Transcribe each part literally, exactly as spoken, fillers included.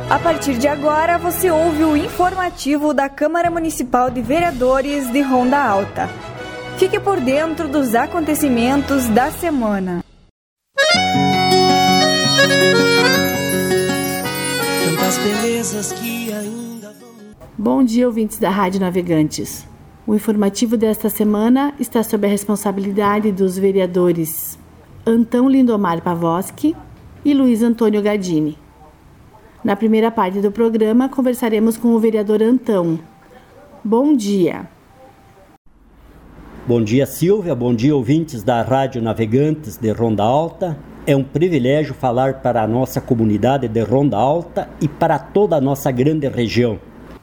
A partir de agora, você ouve o informativo da Câmara Municipal de Vereadores de Ronda Alta. Fique por dentro dos acontecimentos da semana. Tantas belezas que ainda vão... Bom dia, ouvintes da Rádio Navegantes. O informativo desta semana está sob a responsabilidade dos vereadores Antão Lindomar Pavoski e Luiz Antônio Gadini. Na primeira parte do programa, conversaremos com o vereador Antão. Bom dia. Bom dia, Silvia. Bom dia, ouvintes da Rádio Navegantes de Ronda Alta. É um privilégio falar para a nossa comunidade de Ronda Alta e para toda a nossa grande região.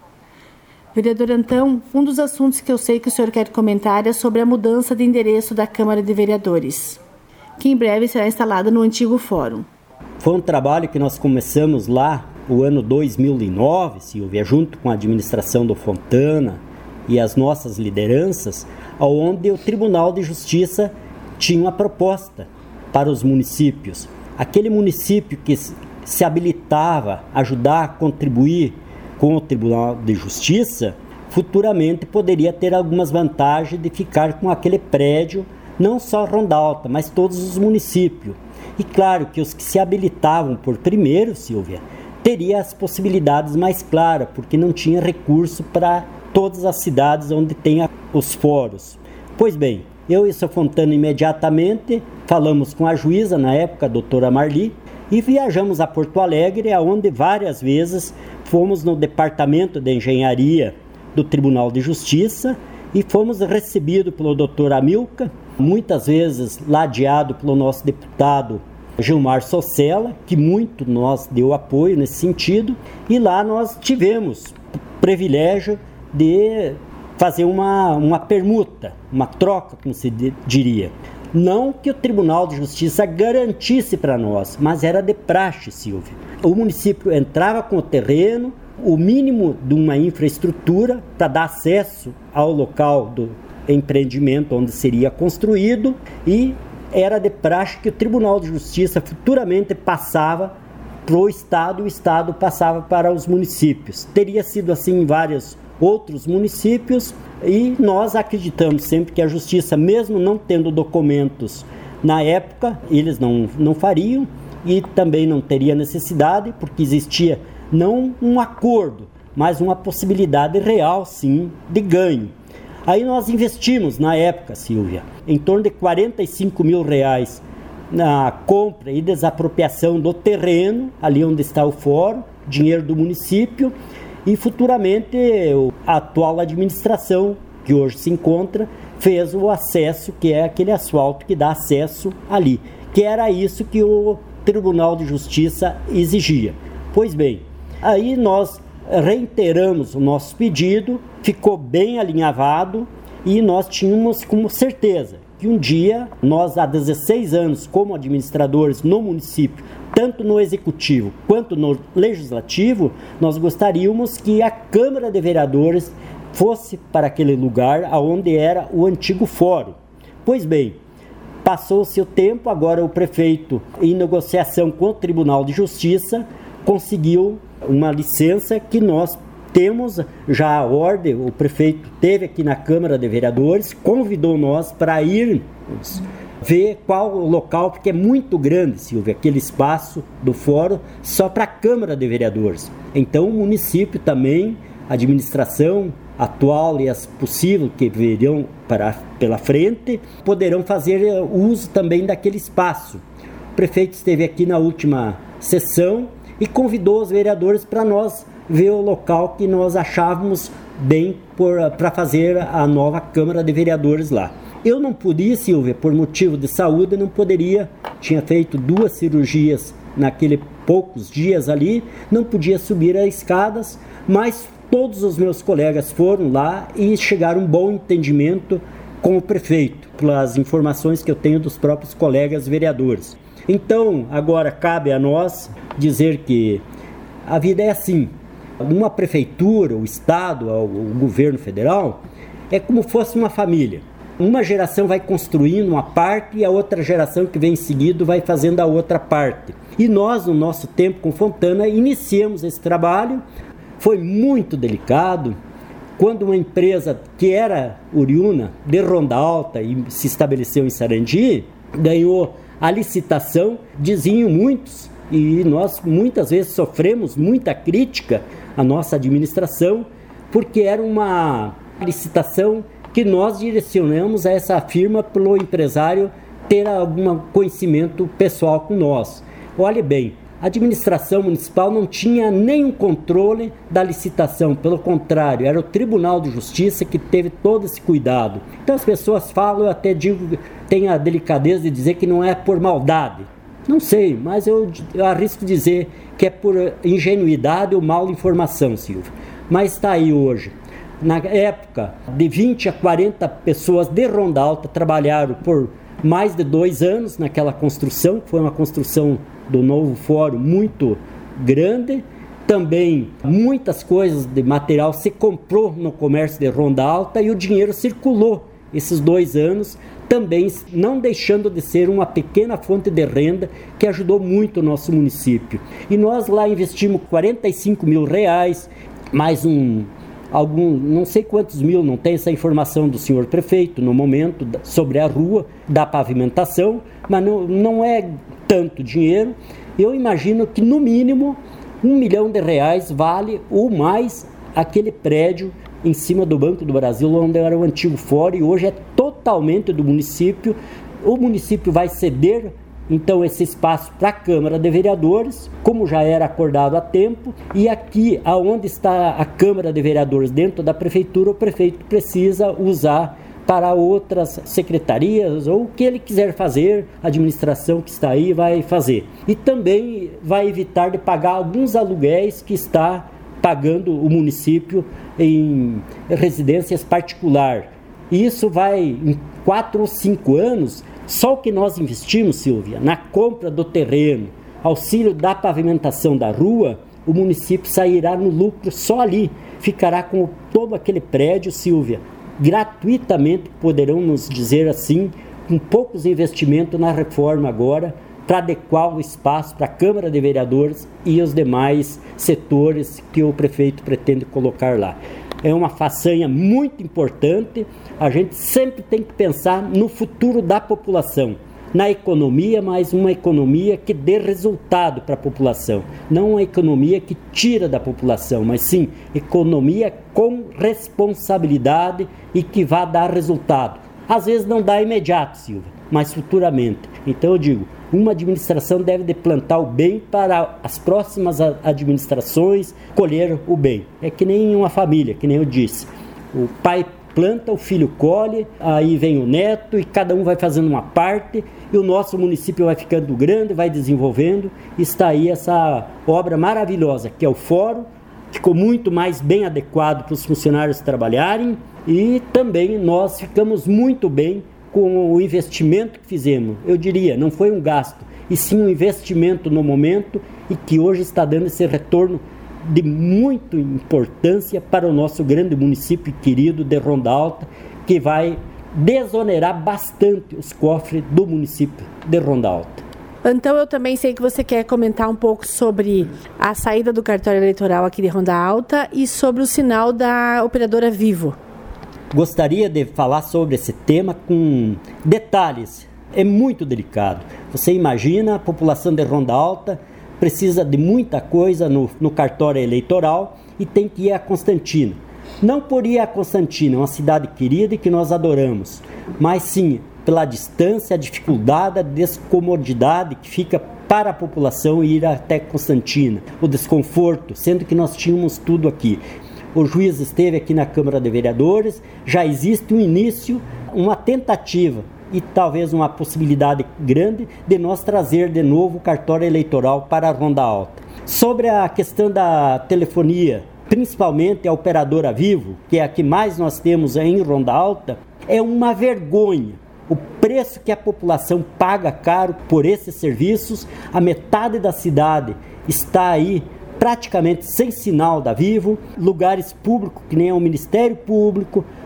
Vereador Antão, um dos assuntos que eu sei que o senhor quer comentar é sobre a mudança de endereço da Câmara de Vereadores, que em breve será instalada no antigo fórum. Foi um trabalho que nós começamos lá no ano dois mil e nove, Silvia, junto com a administração do Fontana e as nossas lideranças, onde o Tribunal de Justiça tinha uma proposta para os municípios. Aquele município que se habilitava a ajudar a contribuir com o Tribunal de Justiça, futuramente poderia ter algumas vantagens de ficar com aquele prédio, não só Ronda Alta, mas todos os municípios. E claro que os que se habilitavam por primeiro, Silvia, teria as possibilidades mais claras, porque não tinha recurso para todas as cidades onde tem os fóruns. Pois bem, eu e o seu Fontana imediatamente falamos com a juíza, na época, a doutora Marli, e viajamos a Porto Alegre, onde várias vezes fomos no Departamento de Engenharia do Tribunal de Justiça e fomos recebidos pelo doutor Amilcar, muitas vezes ladeado pelo nosso deputado Gilmar Socella, que muito nos deu apoio nesse sentido, e lá nós tivemos o privilégio de fazer uma, uma permuta, uma troca, como se diria. Não que o Tribunal de Justiça garantisse para nós, mas era de praxe, Silvia. O município entrava com o terreno, o mínimo de uma infraestrutura para dar acesso ao local do empreendimento onde seria construído, e era de praxe que o Tribunal de Justiça futuramente passava para o Estado e o Estado passava para os municípios. Teria sido assim em vários outros municípios e nós acreditamos sempre que a Justiça, mesmo não tendo documentos na época, eles não, não fariam e também não teria necessidade, porque existia não um acordo, mas uma possibilidade real, sim, de ganho. Aí nós investimos, na época, Silvia, em torno de quarenta e cinco mil reais na compra e desapropriação do terreno, ali onde está o fórum, dinheiro do município, e futuramente a atual administração, que hoje se encontra, fez o acesso, que é aquele asfalto que dá acesso ali, que era isso que o Tribunal de Justiça exigia. Pois bem, aí nós reiteramos o nosso pedido, ficou bem alinhavado e nós tínhamos como certeza que um dia, nós há dezesseis anos como administradores no município, tanto no executivo quanto no legislativo, nós gostaríamos que a Câmara de Vereadores fosse para aquele lugar onde era o antigo fórum. Pois bem, passou-se o tempo, agora o prefeito, em negociação com o Tribunal de Justiça, conseguiu uma licença que nós temos já a ordem. O prefeito esteve aqui na Câmara de Vereadores, convidou nós para irmos ver qual o local, porque é muito grande, Silvia, aquele espaço do fórum só para a Câmara de Vereadores. Então o município também, a administração atual e as possíveis que virão para, pela frente, poderão fazer uso também daquele espaço. O prefeito esteve aqui na última sessão e convidou os vereadores para nós ver o local que nós achávamos bem para fazer a nova Câmara de Vereadores lá. Eu não podia, Silvia, por motivo de saúde, não poderia, tinha feito duas cirurgias naqueles poucos dias ali, não podia subir as escadas, mas todos os meus colegas foram lá e chegaram a um bom entendimento com o prefeito, pelas informações que eu tenho dos próprios colegas vereadores. Então, agora cabe a nós dizer que a vida é assim. Uma prefeitura, o Estado, o governo federal, é como fosse uma família. uma geração vai construindo uma parte e a outra geração que vem em seguida vai fazendo a outra parte. E nós, no nosso tempo com Fontana, iniciamos esse trabalho. Foi muito delicado. Quando uma empresa que era oriunda de Ronda Alta e se estabeleceu em Sarandi, ganhou a licitação, diziam muitos, e nós muitas vezes sofremos muita crítica à nossa administração, porque era uma licitação que nós direcionamos a essa firma pelo empresário ter algum conhecimento pessoal com nós. Olhe bem, a administração municipal não tinha nenhum controle da licitação, pelo contrário, era o Tribunal de Justiça que teve todo esse cuidado. Então as pessoas falam, eu até digo, tem a delicadeza de dizer que não é por maldade. Não sei, mas eu, eu arrisco dizer que é por ingenuidade ou mal informação, Silvio. Mas está aí hoje. Na época, de vinte a quarenta pessoas de Ronda Alta trabalharam por mais de dois anos naquela construção, que foi uma construção do novo fórum muito grande. Também muitas coisas de material se comprou no comércio de Ronda Alta e o dinheiro circulou esses dois anos, também não deixando de ser uma pequena fonte de renda que ajudou muito o nosso município. E nós lá investimos quarenta e cinco mil reais, mais um, algum, não sei quantos mil, não tem essa informação do senhor prefeito no momento, sobre a rua, da pavimentação, mas não, não é tanto dinheiro. Eu imagino que no mínimo um milhão de reais vale ou mais aquele prédio em cima do Banco do Brasil, onde era o antigo fórum, e hoje é totalmente do município. O município vai ceder então esse espaço para a Câmara de Vereadores, como já era acordado há tempo, e aqui, aonde está a Câmara de Vereadores dentro da Prefeitura, o prefeito precisa usar para outras secretarias, ou o que ele quiser fazer, a administração que está aí vai fazer. E também vai evitar de pagar alguns aluguéis que está pagando o município em residências particulares. Isso vai, em quatro ou cinco anos, só o que nós investimos, Silvia, na compra do terreno, auxílio da pavimentação da rua, o município sairá no lucro só ali. Ficará com todo aquele prédio, Silvia, gratuitamente, poderão nos dizer assim, com poucos investimentos na reforma agora, para adequar o espaço para a Câmara de Vereadores e os demais setores que o prefeito pretende colocar lá. É uma façanha muito importante. A gente sempre tem que pensar no futuro da população, na economia, mas uma economia que dê resultado para a população, não uma economia que tira da população, mas sim economia com responsabilidade e que vá dar resultado. Às vezes não dá imediato, Silvia, mas futuramente. Então eu digo, uma administração deve de plantar o bem para as próximas administrações colher o bem. É que nem uma família, que nem eu disse. O pai planta, o filho colhe, aí vem o neto e cada um vai fazendo uma parte e o nosso município vai ficando grande, vai desenvolvendo. Está aí essa obra maravilhosa que é o fórum, ficou muito mais bem adequado para os funcionários trabalharem e também nós ficamos muito bem com o investimento que fizemos. Eu diria, não foi um gasto, e sim um investimento no momento e que hoje está dando esse retorno de muita importância para o nosso grande município querido de Ronda Alta, que vai desonerar bastante os cofres do município de Ronda Alta. Então eu também sei que você quer comentar um pouco sobre a saída do cartório eleitoral aqui de Ronda Alta e sobre o sinal da operadora Vivo. Gostaria de falar sobre esse tema com detalhes. É muito delicado. Você imagina, a população de Ronda Alta precisa de muita coisa no, no cartório eleitoral e tem que ir a Constantina. Não por ir a Constantina, uma cidade querida e que nós adoramos, mas sim pela distância, a dificuldade, a descomodidade que fica para a população ir até Constantina, o desconforto, sendo que nós tínhamos tudo aqui. O juiz esteve aqui na Câmara de Vereadores, já existe um início, uma tentativa e talvez uma possibilidade grande de nós trazer de novo o cartório eleitoral para a Ronda Alta. Sobre a questão da telefonia, principalmente a operadora Vivo, que é a que mais nós temos em Ronda Alta, é uma vergonha. O preço que a população paga caro por esses serviços, a metade da cidade está aí praticamente sem sinal da Vivo, lugares públicos que nem é o Ministério Público,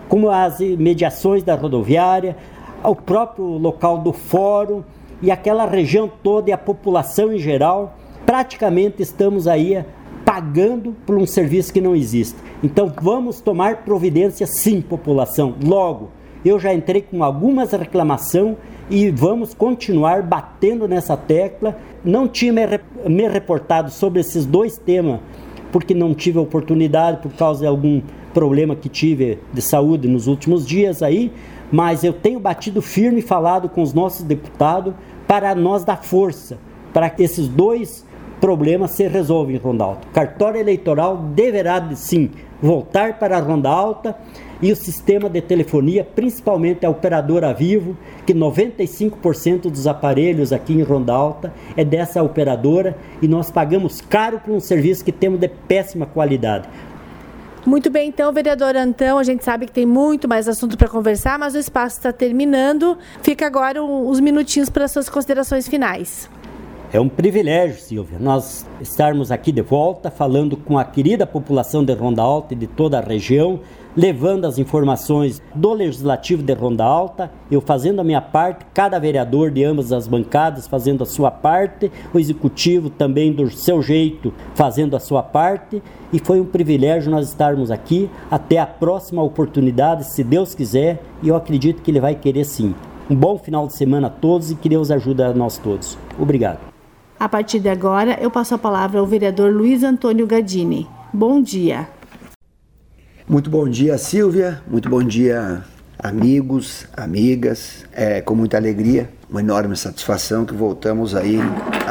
como as mediações da rodoviária, o próprio local do fórum e aquela região toda e a população em geral, praticamente estamos aí pagando por um serviço que não existe. Então vamos tomar providência sim, população, logo. Eu já entrei com algumas reclamações e vamos continuar batendo nessa tecla. Não tinha me reportado sobre esses dois temas, porque não tive a oportunidade por causa de algum problema que tive de saúde nos últimos dias aí, mas eu tenho batido firme e falado com os nossos deputados para nós dar força, para que esses dois problemas se resolvam em Ronda Alta. O cartório eleitoral deverá, sim, voltar para a Ronda Alta e o sistema de telefonia, principalmente a operadora Vivo, que noventa e cinco por cento dos aparelhos aqui em Ronda Alta é dessa operadora e nós pagamos caro por um serviço que temos de péssima qualidade. Muito bem, então, vereador Antão, a gente sabe que tem muito mais assunto para conversar, mas o espaço está terminando. Fica agora uns minutinhos para as suas considerações finais. É um privilégio, Silvia, nós estarmos aqui de volta, falando com a querida população de Ronda Alta e de toda a região, levando as informações do Legislativo de Ronda Alta, eu fazendo a minha parte, cada vereador de ambas as bancadas fazendo a sua parte, o Executivo também do seu jeito fazendo a sua parte, e foi um privilégio nós estarmos aqui. Até a próxima oportunidade, se Deus quiser, e eu acredito que Ele vai querer sim. Um bom final de semana a todos e que Deus ajude a nós todos. Obrigado. A partir de agora, eu passo a palavra ao vereador Luiz Antônio Gadini. Bom dia. Muito bom dia, Silvia. Muito bom dia, amigos, amigas. É com muita alegria, uma enorme satisfação que voltamos aí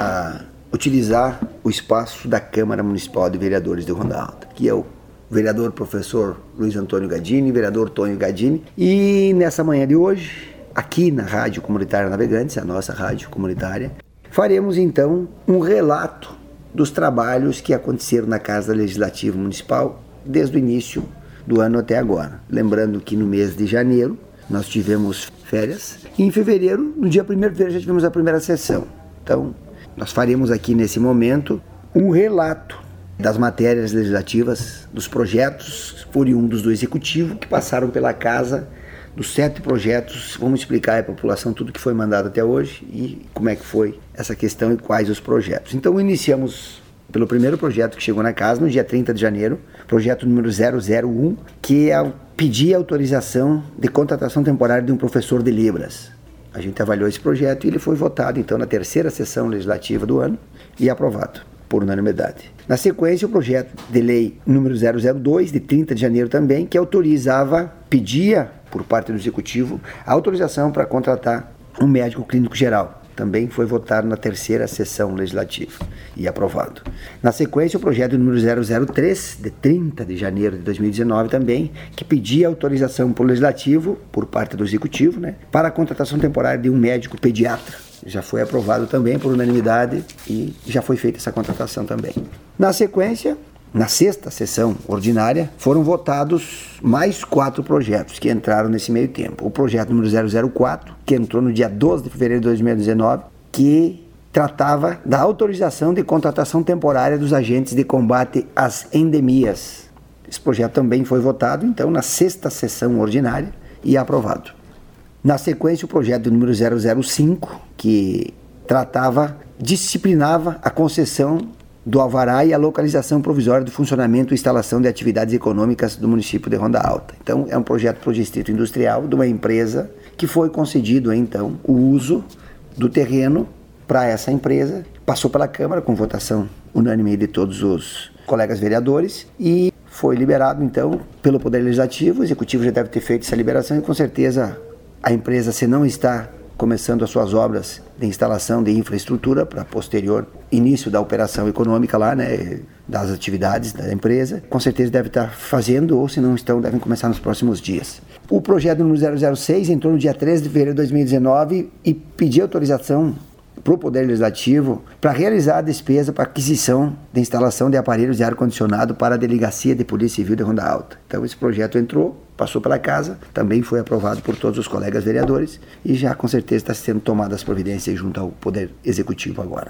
a utilizar o espaço da Câmara Municipal de Vereadores de Ronda Alta, que é o vereador professor Luiz Antônio Gadini, vereador Tonho Gadini. E nessa manhã de hoje, aqui na Rádio Comunitária Navegantes, a nossa rádio comunitária, faremos então um relato dos trabalhos que aconteceram na Casa Legislativa Municipal desde o início do ano até agora. Lembrando que no mês de janeiro nós tivemos férias e em fevereiro, no dia primeiro de fevereiro, já tivemos a primeira sessão. Então, nós faremos aqui nesse momento um relato das matérias legislativas, dos projetos oriundos do Executivo que passaram pela Casa, dos sete projetos. Vamos explicar à população tudo que foi mandado até hoje e como é que foi essa questão e quais os projetos. Então iniciamos pelo primeiro projeto que chegou na casa no dia trinta de janeiro, projeto número zero zero um, que é pedir autorização de contratação temporária de um professor de Libras. A gente avaliou esse projeto e ele foi votado então na terceira sessão legislativa do ano e aprovado por unanimidade. Na sequência, o projeto de lei número zero zero dois, de trinta de janeiro também, que autorizava, pedia por parte do Executivo a autorização para contratar um médico clínico geral. Também foi votado na terceira sessão legislativa e aprovado. Na sequência, o projeto número zero zero três, de trinta de janeiro de dois mil e dezenove também, que pedia autorização para o Legislativo, por parte do Executivo, né, para a contratação temporária de um médico pediatra. Já foi aprovado também por unanimidade e já foi feita essa contratação também. Na sequência, na sexta sessão ordinária, foram votados mais quatro projetos que entraram nesse meio tempo. O projeto número zero zero quatro, que entrou no dia doze de fevereiro de dois mil e dezenove, que tratava da autorização de contratação temporária dos agentes de combate às endemias. Esse projeto também foi votado, então, na sexta sessão ordinária e aprovado. Na sequência, o projeto número zero zero cinco, que tratava, disciplinava a concessão do alvará e a localização provisória do funcionamento e instalação de atividades econômicas do município de Ronda Alta. Então, é um projeto para o Distrito Industrial de uma empresa que foi concedido, então, o uso do terreno para essa empresa. Passou pela Câmara com votação unânime de todos os colegas vereadores e foi liberado, então, pelo Poder Legislativo. O Executivo já deve ter feito essa liberação e, com certeza, a empresa, se não está começando as suas obras de instalação de infraestrutura para posterior início da operação econômica lá, né, das atividades da empresa, com certeza deve estar fazendo, ou se não estão, devem começar nos próximos dias. O projeto número zero zero seis entrou no dia treze de fevereiro de dois mil e dezenove e pediu autorização para o Poder Legislativo para realizar a despesa para aquisição de instalação de aparelhos de ar-condicionado para a Delegacia de Polícia Civil de Ronda Alta. Então esse projeto entrou, passou pela casa, também foi aprovado por todos os colegas vereadores e já com certeza está sendo tomadas as providências junto ao Poder Executivo agora.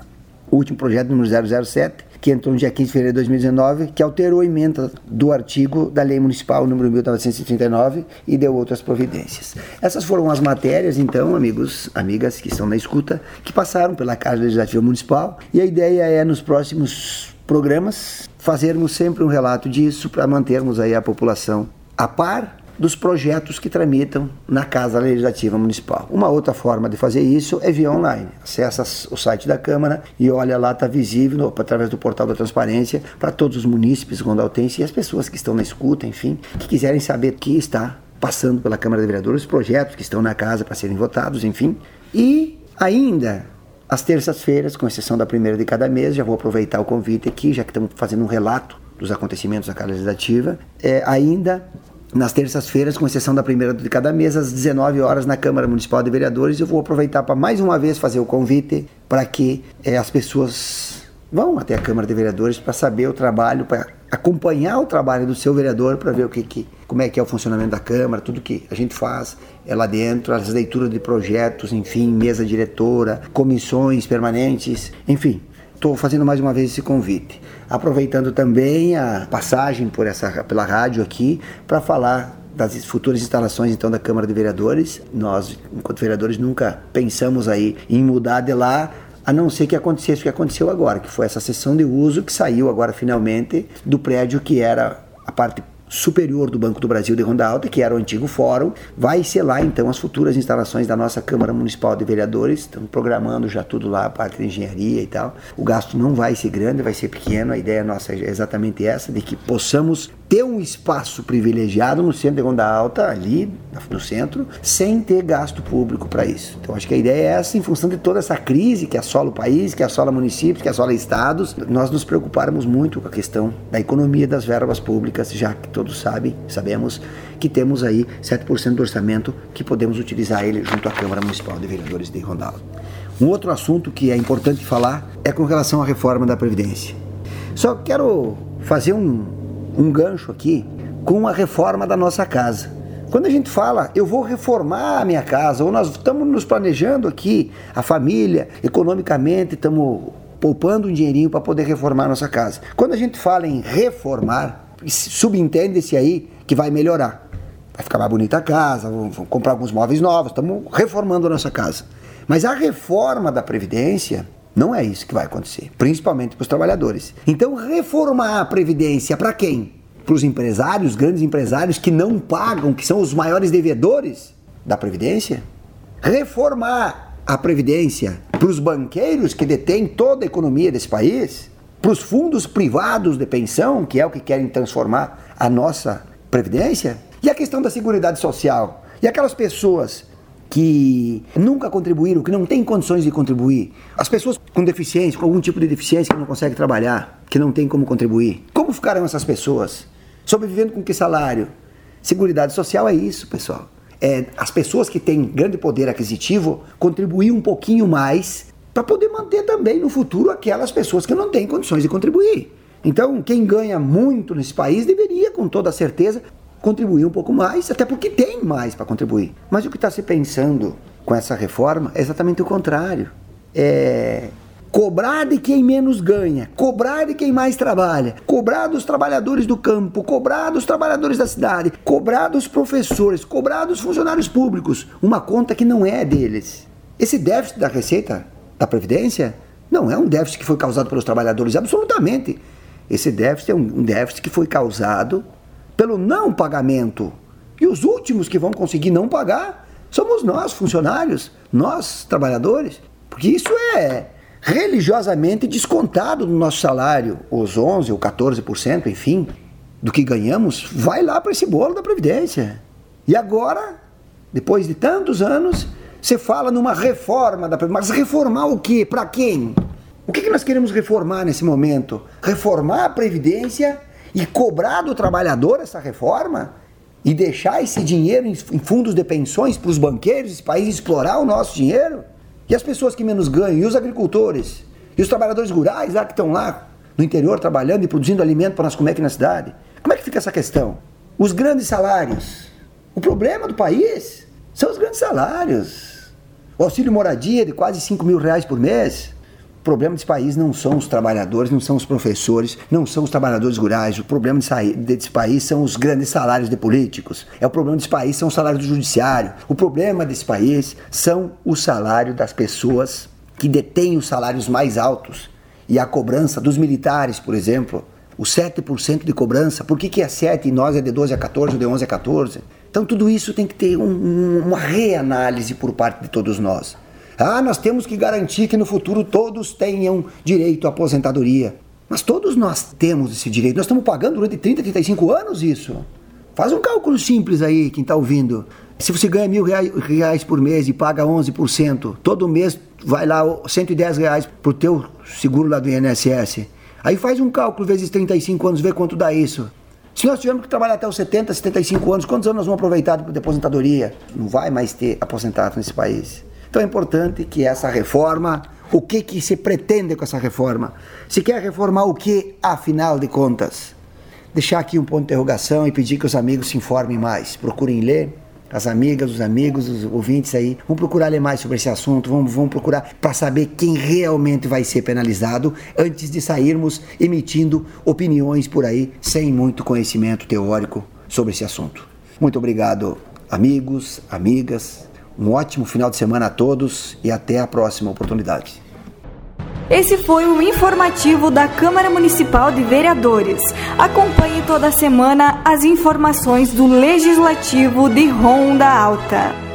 o último projeto número zero zero sete, que entrou no dia quinze de fevereiro de dois mil e dezenove, que alterou a emenda do artigo da Lei Municipal número mil novecentos e trinta e nove e deu outras providências. Essas foram as matérias, então, amigos, amigas que estão na escuta, que passaram pela Casa Legislativa Municipal, e a ideia é, nos próximos programas, fazermos sempre um relato disso para mantermos aí a população a par dos projetos que tramitam na Casa Legislativa Municipal. Uma outra forma de fazer isso é via online. Acessa o site da Câmara e olha lá, está visível, no, através do portal da transparência, para todos os munícipes rondaltenses e as pessoas que estão na escuta, enfim, que quiserem saber o que está passando pela Câmara de Vereadores, os projetos que estão na casa para serem votados, enfim. E ainda, às terças-feiras, com exceção da primeira de cada mês, já vou aproveitar o convite aqui, já que estamos fazendo um relato dos acontecimentos da Casa Legislativa, é, ainda nas terças-feiras, com exceção da primeira de cada mês, às dezenove horas, na Câmara Municipal de Vereadores, eu vou aproveitar para mais uma vez fazer o convite para que é, as pessoas vão até a Câmara de Vereadores para saber o trabalho, para acompanhar o trabalho do seu vereador, para ver o que, que, como é que é o funcionamento da Câmara, tudo que a gente faz é lá dentro, as leituras de projetos, enfim, mesa diretora, comissões permanentes, enfim. Estou fazendo mais uma vez esse convite, aproveitando também a passagem por essa, pela rádio aqui, para falar das futuras instalações então da Câmara de Vereadores. Nós, enquanto vereadores, nunca pensamos aí em mudar de lá, a não ser que acontecesse o que aconteceu agora, que foi essa cessão de uso que saiu agora finalmente do prédio que era a parte superior do Banco do Brasil de Ronda Alta, que era o antigo fórum. Vai ser lá então as futuras instalações da nossa Câmara Municipal de Vereadores. Estamos programando já tudo lá, a parte de engenharia e tal. O gasto não vai ser grande, vai ser pequeno. A ideia nossa é exatamente essa, de que possamos ter um espaço privilegiado no centro de Ronda Alta, ali no centro, sem ter gasto público para isso. Então acho que a ideia é essa, em função de toda essa crise que assola o país, que assola municípios, que assola estados, nós nos preocuparmos muito com a questão da economia das verbas públicas, já que todos sabem, sabemos que temos aí sete por cento do orçamento que podemos utilizar ele junto à Câmara Municipal de Vereadores de Ronda Alta. Um outro assunto que é importante falar é com relação à reforma da Previdência. Só quero fazer um um gancho aqui com a reforma da nossa casa. Quando a gente fala, eu vou reformar a minha casa, ou nós estamos nos planejando aqui, a família, economicamente, estamos poupando um dinheirinho para poder reformar a nossa casa. Quando a gente fala em reformar, subentende-se aí que vai melhorar. Vai ficar mais bonita a casa, vamos comprar alguns móveis novos, estamos reformando a nossa casa. Mas a reforma da Previdência não é isso que vai acontecer, principalmente para os trabalhadores. Então, reformar a Previdência para quem? Para os empresários, grandes empresários que não pagam, que são os maiores devedores da Previdência? Reformar a Previdência para os banqueiros que detêm toda a economia desse país? Para os fundos privados de pensão, que é o que querem transformar a nossa Previdência? E a questão da Seguridade Social? E aquelas pessoas que nunca contribuíram, que não têm condições de contribuir, as pessoas com deficiência, com algum tipo de deficiência que não conseguem trabalhar, que não tem como contribuir, como ficaram essas pessoas? Sobrevivendo com que salário? Seguridade Social é isso, pessoal. É as pessoas que têm grande poder aquisitivo contribuir um pouquinho mais para poder manter também no futuro aquelas pessoas que não têm condições de contribuir. Então, quem ganha muito nesse país deveria, com toda certeza, contribuir um pouco mais, até porque tem mais para contribuir. Mas o que está se pensando com essa reforma é exatamente o contrário. É cobrar de quem menos ganha, cobrar de quem mais trabalha, cobrar dos trabalhadores do campo, cobrar dos trabalhadores da cidade, cobrar dos professores, cobrar dos funcionários públicos, uma conta que não é deles. Esse déficit da Receita da Previdência não é um déficit que foi causado pelos trabalhadores, absolutamente. Esse déficit é um déficit que foi causado pelo não pagamento. E os últimos que vão conseguir não pagar somos nós, funcionários, nós, trabalhadores. Porque isso é religiosamente descontado do nosso salário. Os onze ou quatorze por cento, enfim, do que ganhamos, vai lá para esse bolo da Previdência. E agora, depois de tantos anos, você fala numa reforma da Previdência. Mas reformar o quê? Para quem? O que nós queremos reformar nesse momento? Reformar a Previdência e cobrar do trabalhador essa reforma? E deixar esse dinheiro em fundos de pensões para os banqueiros, esse país explorar o nosso dinheiro? E as pessoas que menos ganham? E os agricultores? E os trabalhadores rurais lá que estão lá no interior trabalhando e produzindo alimento para nós comer aqui na cidade? Como é que fica essa questão? Os grandes salários. O problema do país são os grandes salários. O auxílio moradia de quase cinco mil reais por mês problema desse país não são os trabalhadores, não são os professores, não são os trabalhadores rurais. O problema desse país são os grandes salários de políticos. É o problema desse país são os salários do judiciário. O problema desse país são os salários das pessoas que detêm os salários mais altos. E a cobrança dos militares, por exemplo, os sete por cento de cobrança. Por que que é sete e nós é de doze a quatorze ou de onze a quatorze? Então tudo isso tem que ter um, um, uma reanálise por parte de todos nós. Ah, nós temos que garantir que no futuro todos tenham direito à aposentadoria. Mas todos nós temos esse direito. Nós estamos pagando durante trinta, trinta e cinco anos isso. Faz um cálculo simples aí, quem está ouvindo. Se você ganha mil reais, reais por mês e paga onze por cento, todo mês vai lá cento e dez reais para o teu seguro lá do I N S S. Aí faz um cálculo vezes trinta e cinco anos, vê quanto dá isso. Se nós tivermos que trabalhar até os setenta, setenta e cinco anos, quantos anos nós vamos aproveitar de aposentadoria? Não vai mais ter aposentado nesse país. Então é importante que essa reforma, o que, que se pretende com essa reforma? Se quer reformar o que, afinal de contas? Deixar aqui um ponto de interrogação e pedir que os amigos se informem mais. Procurem ler, as amigas, os amigos, os ouvintes aí, vão procurar ler mais sobre esse assunto, vão, vão procurar para saber quem realmente vai ser penalizado antes de sairmos emitindo opiniões por aí sem muito conhecimento teórico sobre esse assunto. Muito obrigado, amigos, amigas. Um ótimo final de semana a todos e até a próxima oportunidade. Esse foi o informativo da Câmara Municipal de Vereadores. Acompanhe toda semana as informações do Legislativo de Ronda Alta.